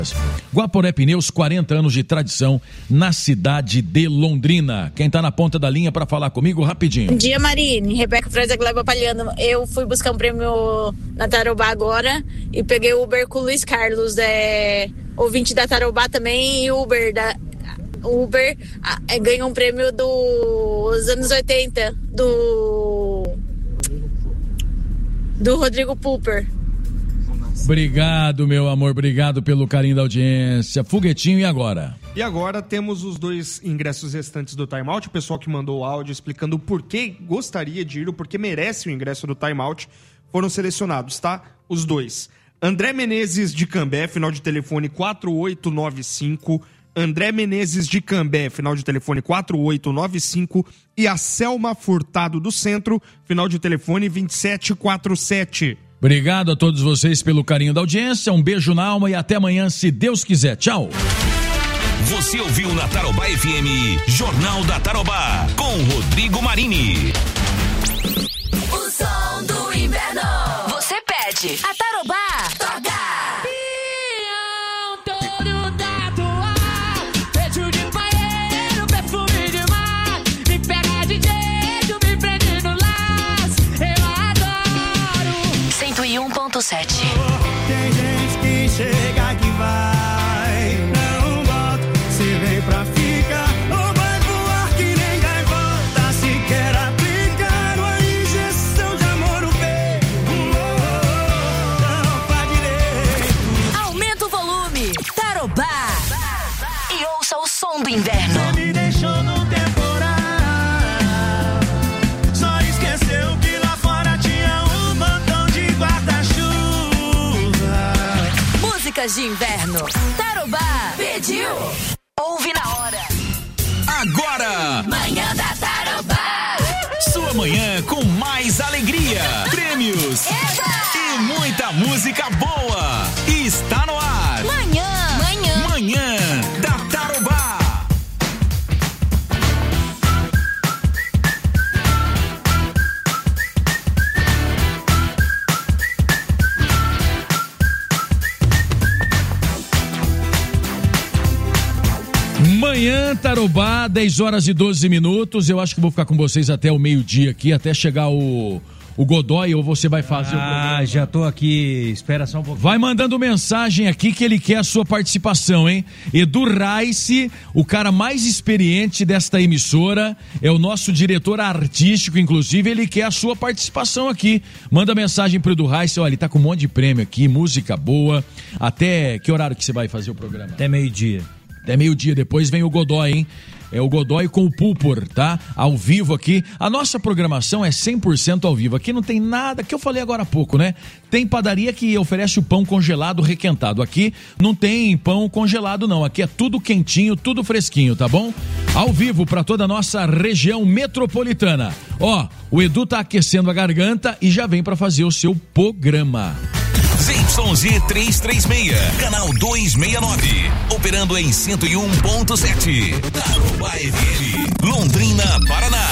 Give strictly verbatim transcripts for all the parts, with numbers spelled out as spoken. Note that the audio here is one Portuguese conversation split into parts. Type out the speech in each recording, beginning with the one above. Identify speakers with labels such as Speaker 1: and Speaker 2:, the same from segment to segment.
Speaker 1: Guaporé Pneus, quarenta anos de tradição na cidade de Londrina. Quem tá na ponta da linha para falar comigo rapidinho?
Speaker 2: Bom dia, Marine. Rebeca Fraser Gleba Palhano. Eu fui buscar um prêmio na Tarobá agora e peguei o Uber com o Luiz Carlos, é, ouvinte da Tarobá também, e Uber da Uber é, ganhou um prêmio dos anos oitenta do do Rodrigo Pulper.
Speaker 1: Obrigado, meu amor, obrigado pelo carinho da audiência. Foguetinho, e agora?
Speaker 3: E agora temos os dois ingressos restantes do Time Out. O pessoal que mandou o áudio explicando o porquê gostaria de ir, o porquê merece o ingresso do Time Out, foram selecionados, tá? Os dois. André Menezes de Cambé, final de telefone quatro oito nove cinco. André Menezes de Cambé, final de telefone quatro oito nove cinco. E a Selma Furtado do Centro, final de telefone vinte e sete quarenta e sete.
Speaker 1: Obrigado a todos vocês pelo carinho da audiência, um beijo na alma e até amanhã, se Deus quiser. Tchau.
Speaker 4: Você ouviu na Tarobá F M, Jornal da Tarobá, com Rodrigo Marini.
Speaker 5: O som do inverno. Você pede. A Tarobá toca.
Speaker 6: sete.
Speaker 7: Tem gente que chega que vai, não volta. Se vem pra ficar, ou vai voar que nem gaivota. Se quer aplicar uma injeção de amor no peito, não faz direito.
Speaker 5: Aumenta o volume, Tarobá, e ouça o som do inverno.
Speaker 7: Você me deixou no temporal, só esqueceu que lá fora tinha um montão de guarda-chuva.
Speaker 5: Músicas de inverno. Tarobá pediu. Ouve na hora.
Speaker 4: Agora,
Speaker 5: Manhã da Tarobá.
Speaker 4: sua manhã com mais alegria, prêmios
Speaker 5: Eba!
Speaker 4: e muita música boa. Está no ar.
Speaker 5: Manhã. Manhã.
Speaker 4: Manhã da Tarobá.
Speaker 1: Manhã Tarobá, dez horas e doze minutos. Eu acho que vou ficar com vocês até o meio-dia aqui, até chegar o, o Godoy, ou você vai fazer
Speaker 8: ah,
Speaker 1: o programa?
Speaker 8: Ah, já tô aqui, espera só um pouquinho.
Speaker 1: Vai mandando mensagem aqui que ele quer a sua participação, hein? Edu Raice, o cara mais experiente desta emissora, é o nosso diretor artístico, inclusive, ele quer a sua participação aqui. Manda mensagem pro Edu Raice, olha, ele tá com um monte de prêmio aqui, música boa. Até que horário que você vai fazer o programa?
Speaker 8: Até meio-dia.
Speaker 1: Até meio-dia, depois vem o Godoy, hein? É o Godoy com o Pulpor, tá? Ao vivo aqui. A nossa programação é cem por cento ao vivo. Aqui não tem nada, que eu falei agora há pouco, né? Tem padaria que oferece o pão congelado requentado. Aqui não tem pão congelado, não. Aqui é tudo quentinho, tudo fresquinho, tá bom? Ao vivo para toda a nossa região metropolitana. Ó, o Edu tá aquecendo a garganta e já vem para fazer o seu programa.
Speaker 4: Z Y Z trezentos e trinta e seis, canal duzentos e sessenta e nove, operando em cento e um ponto sete. Tarobá F M, Londrina, Paraná.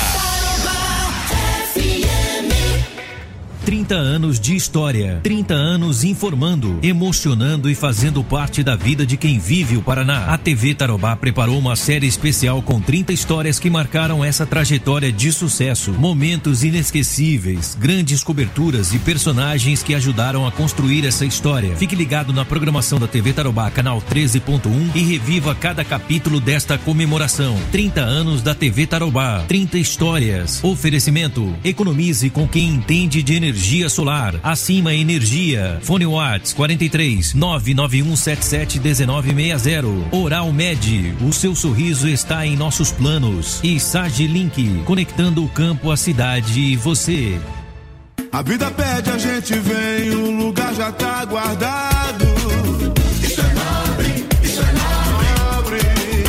Speaker 9: trinta anos de história, trinta anos informando, emocionando e fazendo parte da vida de quem vive o Paraná. A T V Tarobá preparou uma série especial com trinta histórias que marcaram essa trajetória de sucesso. Momentos inesquecíveis, grandes coberturas e personagens que ajudaram a construir essa história. Fique ligado na programação da T V Tarobá, canal treze ponto um, e reviva cada capítulo desta comemoração. trinta anos da T V Tarobá, trinta histórias. Oferecimento: economize com quem entende de energia solar. Acima Energia. Fone Whats quarenta e três, nove nove um sete sete um nove seis zero. Oral Med, o seu sorriso está em nossos planos. E Sage Link, conectando o campo, a cidade e você.
Speaker 7: A vida pede, a gente vem, o lugar já tá guardado. Isso é nobre, isso é nobre.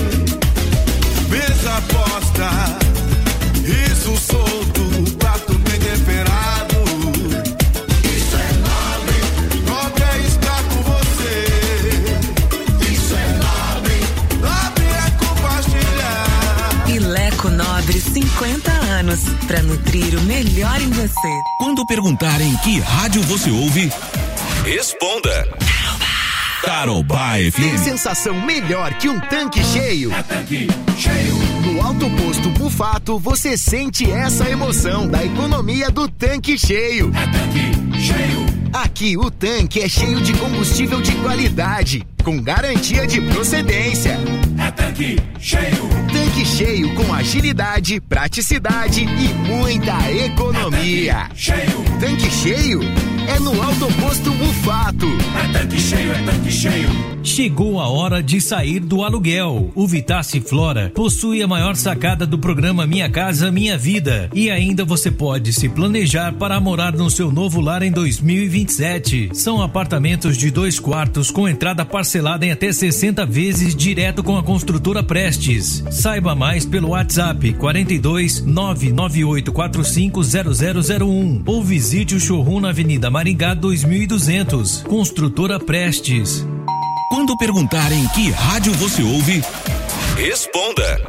Speaker 7: Mesa posta, riso solto, prato bem temperado. Isso é nobre, nobre é estar com você. Isso é nobre, nobre é compartilhar.
Speaker 10: Ileco Nobre, cinquenta anos, pra nutrir o melhor em você.
Speaker 4: Quando perguntarem que rádio você ouve, responda. Tarobá F M.
Speaker 11: Tem sensação melhor que um tanque cheio?
Speaker 7: É tanque cheio.
Speaker 11: No Alto Posto Mufato, você sente essa emoção da economia do tanque cheio.
Speaker 7: É tanque cheio.
Speaker 11: Aqui o tanque é cheio de combustível de qualidade, com garantia de procedência.
Speaker 7: É tanque cheio.
Speaker 11: Tanque cheio com agilidade, praticidade e muita economia.
Speaker 7: É tanque cheio.
Speaker 11: Tanque cheio é no Alto Posto Mufato.
Speaker 7: É tanque cheio, é tanque cheio.
Speaker 9: Chegou a hora de sair do aluguel. O Vitace Flora possui a maior sacada do programa Minha Casa Minha Vida. E ainda você pode se planejar para morar no seu novo lar em dois mil e vinte e sete. São apartamentos de dois quartos com entrada parcelada em até sessenta vezes direto com a construtora Prestes. Saiba mais pelo WhatsApp quarenta e dois, nove nove oito quatro cinco zero zero zero um ou visite o showroom na Avenida Maringá dois mil e duzentos. Construtora Prestes.
Speaker 4: Quando perguntarem que rádio você ouve, responda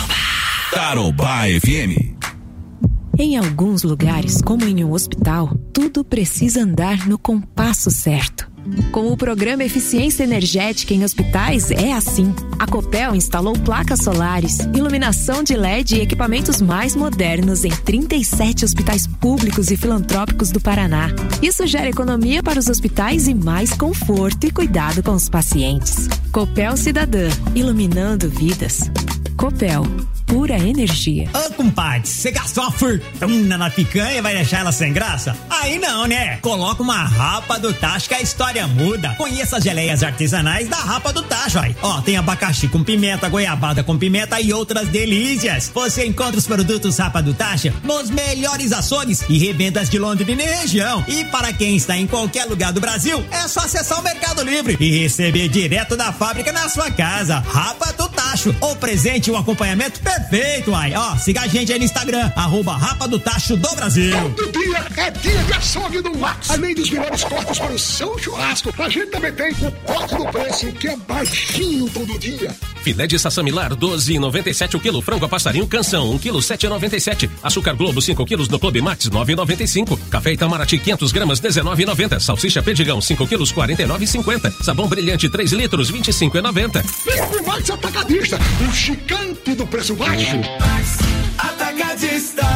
Speaker 4: Tarobá F M.
Speaker 10: Em alguns lugares, como em um hospital, tudo precisa andar no compasso certo. Com o programa Eficiência Energética em Hospitais é assim. A Copel instalou placas solares, iluminação de L E D e equipamentos mais modernos em trinta e sete hospitais públicos e filantrópicos do Paraná. Isso gera economia para os hospitais e mais conforto e cuidado com os pacientes. Copel Cidadã, iluminando vidas. Copel, pura energia.
Speaker 12: Ô, compadre, você gastou uma fortuna na picanha e vai deixar ela sem graça? Aí não, né? Coloca uma Rapa do Tacho que a história muda. Conheça as geleias artesanais da Rapa do Tacho, aí. Ó, tem abacaxi com pimenta, goiabada com pimenta e outras delícias. Você encontra os produtos Rapa do Tacho nos melhores açougues e revendas de Londrina e região. E para quem está em qualquer lugar do Brasil, é só acessar o Mercado Livre e receber direto da fábrica na sua casa. Rapa do Tacho, o presente e o acompanhamento perfeito, ai. Ó, siga a gente aí no Instagram, arroba Rapa do Tacho do Brasil.
Speaker 13: Todo dia é dia de açougue do Max. Além dos melhores cortes para o seu churrasco, a gente também tem o corte do preço, que é baixinho todo dia.
Speaker 14: Filé de sassamilar, doze e noventa e sete o quilo. Frango a passarinho Canção, um quilo, sete e noventa e sete. Açúcar Globo, cinco quilos no Clube Max, nove e noventa e cinco. Café Itamaraty, quinhentas gramas, dezenove e noventa. Salsicha Perdigão, cinco quilos, quarenta e nove e cinquenta. Sabão Brilhante, três litros, vinte e cinco e noventa.
Speaker 13: Vem pro Max Atacadista, o gigante do preço baixo.
Speaker 7: Max Atacadista.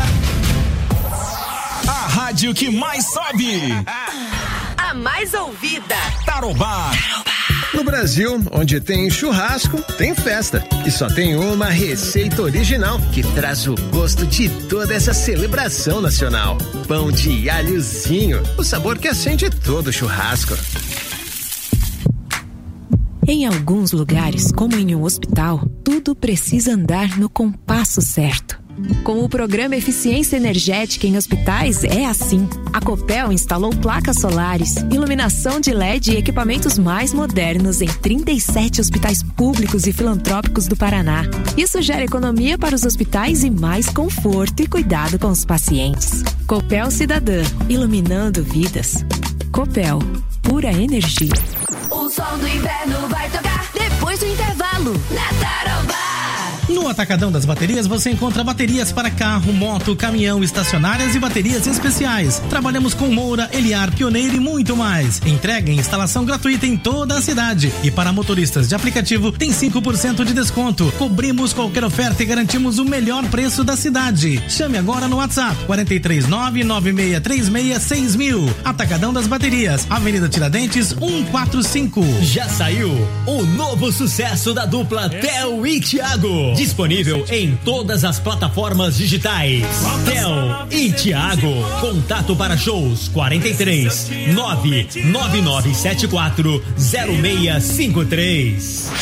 Speaker 4: A rádio que mais sobe.
Speaker 5: A mais ouvida.
Speaker 4: Tarobá.
Speaker 15: No Brasil, onde tem churrasco, tem festa. E só tem uma receita original que traz o gosto de toda essa celebração nacional. Pão de alhozinho, o sabor que acende todo churrasco.
Speaker 10: Em alguns lugares, como em um hospital, tudo precisa andar no compasso certo. Com o programa Eficiência Energética em Hospitais é assim. A Copel instalou placas solares, iluminação de L E D e equipamentos mais modernos em trinta e sete hospitais públicos e filantrópicos do Paraná. Isso gera economia para os hospitais e mais conforto e cuidado com os pacientes. Copel Cidadã, iluminando vidas. Copel, pura energia.
Speaker 5: O som do inverno vai tocar depois do intervalo na Tarobá.
Speaker 16: No Atacadão das Baterias você encontra baterias para carro, moto, caminhão, estacionárias e baterias especiais. Trabalhamos com Moura, Eliar, Pioneiro e muito mais. Entrega e instalação gratuita em toda a cidade. E para motoristas de aplicativo tem cinco por cento de desconto. Cobrimos qualquer oferta e garantimos o melhor preço da cidade. Chame agora no WhatsApp quatro três nove, nove seis três seis, seis mil. Atacadão das Baterias, Avenida Tiradentes, cento e quarenta e cinco.
Speaker 12: Já saiu o novo sucesso da dupla Theo e Thiago. Disponível em todas as plataformas digitais. Theo e Thiago. Contato para shows quarenta e três, nove nove nove sete quatro, zero seis cinco três.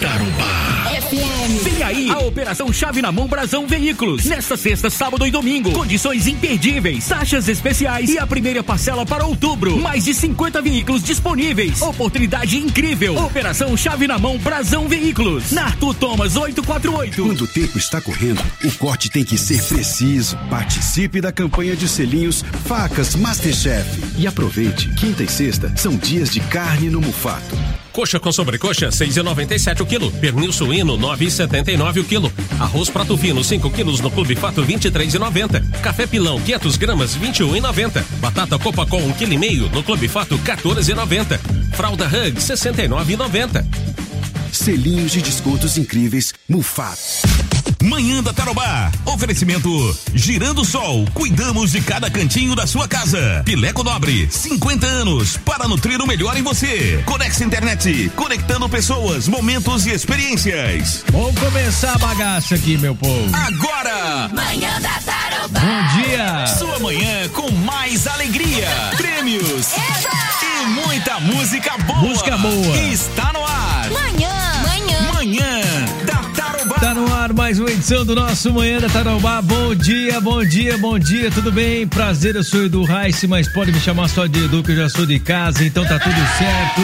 Speaker 4: Tarobá.
Speaker 5: F M.
Speaker 17: Vem aí a Operação Chave na Mão Brasão Veículos. Nesta sexta, sábado e domingo. Condições imperdíveis, taxas especiais e a primeira parcela para outubro. Mais de cinquenta veículos disponíveis. Oportunidade incrível. Operação Chave na Mão Brasão Veículos. Na Arthur Thomas oitocentos e quarenta e oito.
Speaker 18: Quando o tempo está correndo, o corte tem que ser preciso. Participe da campanha de selinhos Facas Masterchef. E aproveite, quinta e sexta são dias de carne no Mufato.
Speaker 14: Coxa com sobrecoxa, seis e noventa e sete o quilo. Pernil suíno, nove e setenta e nove o quilo. Arroz prato fino, cinco quilos no Clube Fato, vinte e três e noventa. Café pilão, quinhentas gramas, vinte e um e noventa. Batata Copacol, um quilo e meio no Clube Fato, quatorze e noventa. fralda Hug sessenta e nove reais e noventa centavos.
Speaker 18: Selinhos de descontos incríveis, Mufato.
Speaker 4: Manhã da Tarobá. Oferecimento Girando Sol. Cuidamos de cada cantinho da sua casa. Pileco Nobre, cinquenta anos para nutrir o melhor em você. Conex Internet, conectando pessoas, momentos e experiências.
Speaker 1: Vamos começar a bagaça aqui, meu povo.
Speaker 4: Agora,
Speaker 5: Manhã da Tarobá.
Speaker 1: Bom dia.
Speaker 4: Sua manhã com mais alegria, prêmios e muita música boa.
Speaker 1: Música boa.
Speaker 4: Está no ar.
Speaker 5: Manhã. Manhã.
Speaker 4: Manhã da Tarobá.
Speaker 1: Tá no ar mais uma edição do nosso Manhã da Tarobá. Bom dia, bom dia, bom dia, tudo bem? Prazer, eu sou Edu Raice, mas pode me chamar só de Edu, que eu já sou de casa, então tá tudo certo.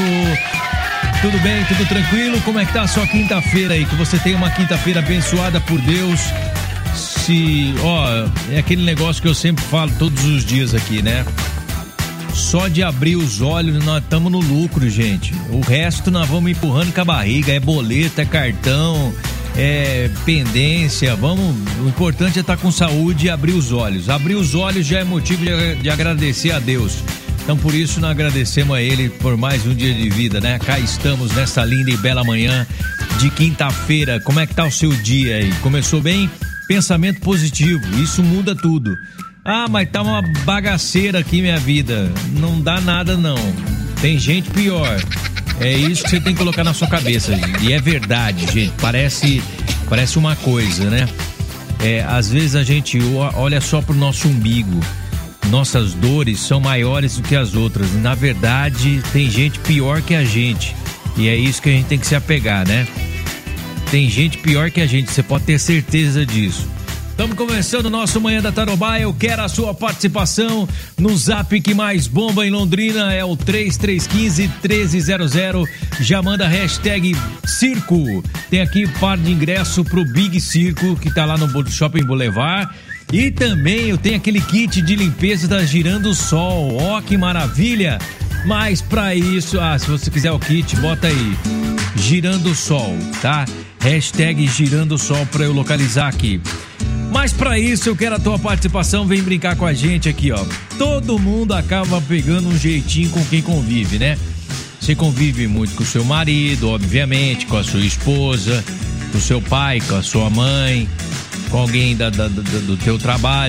Speaker 1: Tudo bem, tudo tranquilo? Como é que tá a sua quinta-feira aí? Que você tenha uma quinta-feira abençoada por Deus. Se, ó, é aquele negócio que eu sempre falo todos os dias aqui, né? Só de abrir os olhos nós estamos no lucro, gente. O resto nós vamos empurrando com a barriga, é boleto, é cartão, é pendência, vamos, o importante é estar com saúde e abrir os olhos. Abrir os olhos já é motivo de, de agradecer a Deus. Então por isso nós agradecemos a Ele por mais um dia de vida, né? Cá estamos nessa linda e bela manhã de quinta-feira. Como é que tá o seu dia aí? Começou bem? Pensamento positivo, isso muda tudo. Ah, mas tá uma bagaceira aqui minha vida. Não dá nada não. Tem gente pior. É isso que você tem que colocar na sua cabeça. E é verdade, gente. Parece, parece uma coisa, né? É, às vezes a gente olha só pro nosso umbigo. Nossas dores são maiores do que as outras. Na verdade, tem gente pior que a gente. E é isso que a gente tem que se apegar, né? Tem gente pior que a gente, você pode ter certeza disso. Estamos começando o nosso Manhã da Tarobá. Eu quero a sua participação no zap que mais bomba em Londrina. É o três três um cinco, um três zero zero. Já manda hashtag Circo. Tem aqui par de ingresso pro Big Circo, que tá lá no Shopping Boulevard. E também eu tenho aquele kit de limpeza da Girando Sol. Ó, que maravilha! Mas pra isso, ah, se você quiser o kit, bota aí Girando Sol, tá? Hashtag Girando Sol pra eu localizar aqui. Mas pra isso eu quero a tua participação, vem brincar com a gente aqui, ó. Todo mundo acaba pegando um jeitinho com quem convive, né? Você convive muito com o seu marido, obviamente, com a sua esposa, com o seu pai, com a sua mãe, com alguém da, da, da, do teu trabalho.